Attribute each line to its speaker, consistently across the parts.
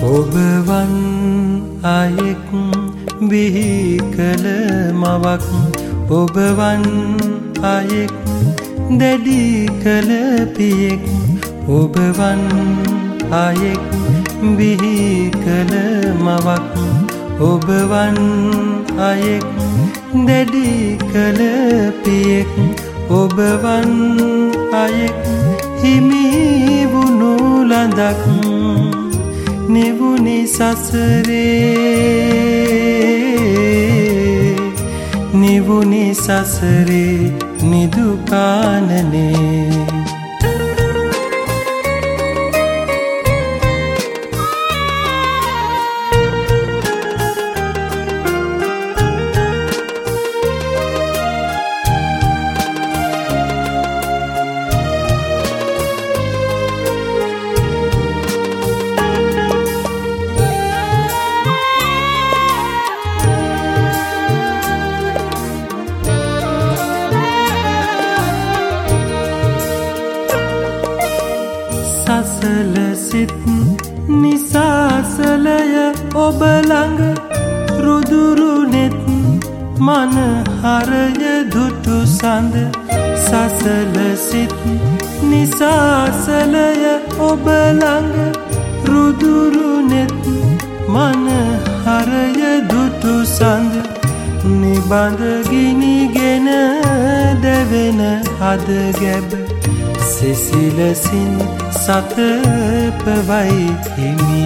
Speaker 1: ඔබවන් අයෙක් බිහි කළ මවක් ඔබවන් අයෙක් දැඩි කළ පියෙක් ඔබවන් අයෙක් බිහි කළ මවක් ඔබවන් අයෙක් දැඩි කළ පියෙක් ඔබවන් අයෙක් හිමි වුණු ලඳක් නිවුනි සසරේ නිවුනි සසරේ නිදුකානනේ සසල සිත් නිසාසලය ඔබ ළඟ රුදුරු නෙත් මනහරය දුටු සඳ සසල සිත් නිසාසලය ඔබ ළඟ රුදුරු නෙත් මනහරය දුටු සඳ නිබඳ ගිනිගෙන දැවෙන හද ගැබ සිසිලසින් සතපවයි හිමි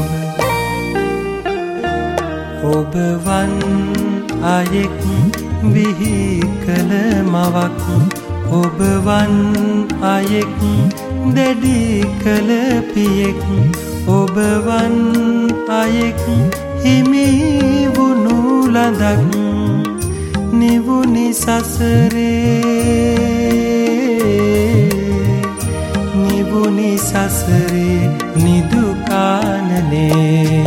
Speaker 1: ඔබවන් අයෙක් බිහි කළ මවක් ඔබවන් අයෙක් දැඩි කළ පියෙක් ඔබවන් අයෙක් හිමි වුණු ලඳක් නිවුනි සසරේ නිවුනි සසරේ නිදුකානනේ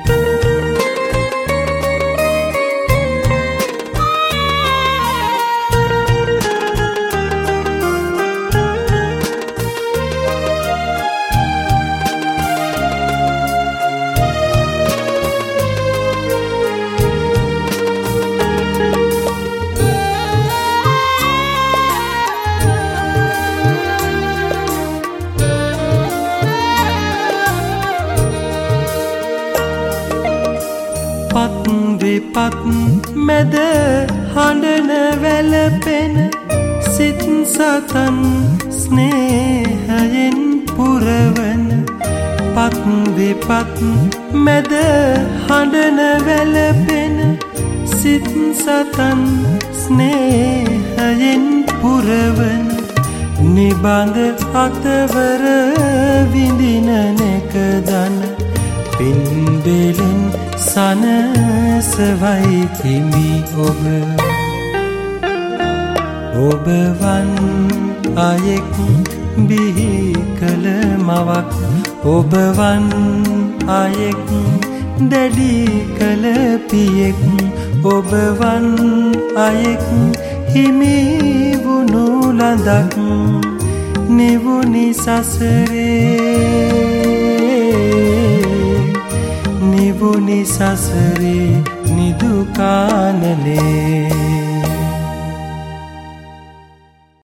Speaker 1: පත් විපත් මැද හඬන වැළපෙන සිත් සතන් ස්නේහයෙන් පුරවන පත් විපත් මැද හඬන වැළපෙන සිත් සතන් ස්නේහයෙන් පුරවන නිබඳ අතවර විඳින නෙකදන පින්බෙලෙන් සනසවයි හිමි ඔබවන් අයෙක් බිහි කළ මවක් ඔබවන් අයෙක් දැඩි කළ පියෙක් ඔබවන් අයෙක් හිමි වුණු ලඳක් නිවුනි සසරේ නිවුනි සසරේ නිදුකානනේ